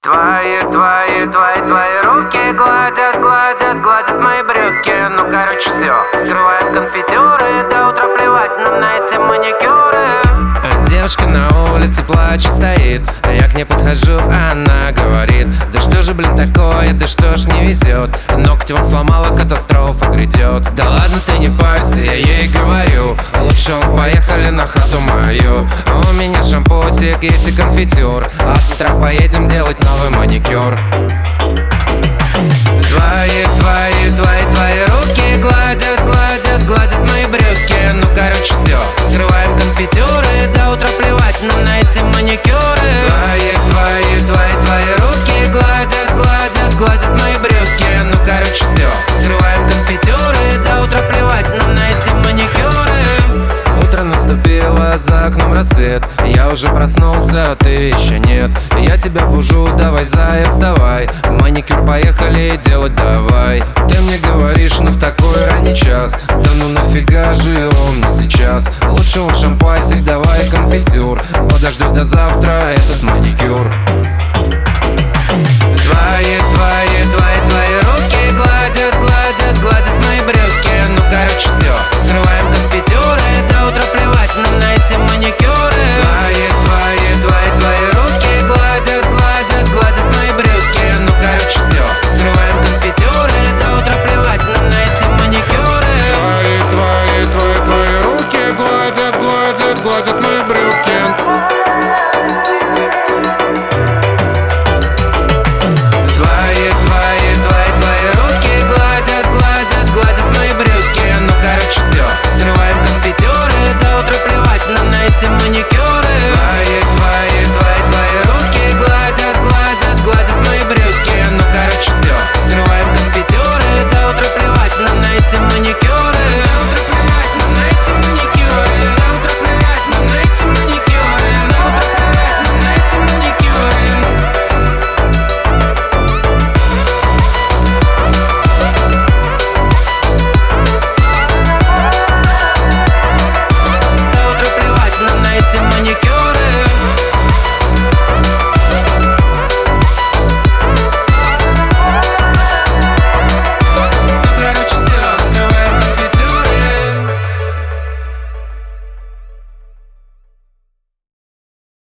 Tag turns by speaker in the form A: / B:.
A: Твои руки гладят мои брюки. Ну, короче, все, скрываем конфетюры. До утра плевать нам на эти маникюры.
B: Девушка на улице плачет, стоит, а я к ней подхожу, она говорит: да что же, блин, такое, да что ж не везет. Ногти он сломала, катастрофа грядет. Да ладно, ты не парься, я ей говорю, лучше он поехали на хату мою. У меня шампусик есть и конфетюр, а с утра поедем делать новый маникюр. Твои руки гладят мои брюки. Ну, короче, все, скрываем конфетюры. До утра плевать нам на эти маникюры. Твои руки гладят мои брюки. Ну, короче, все, скрываем конфетюры. До утра плевать нам на эти маникюры. Утро наступило, за окном рассвет. Я уже проснулся, а ты еще нет. Я тебя бужу, давай, зая, вставай. Маникюр поехали делать давай. Ты мне говоришь, ну в такой ранний час. Да ну нафига же он мне сейчас? Лучше он шампасик, давай конфетюр. Подожду до завтра этот маникюр.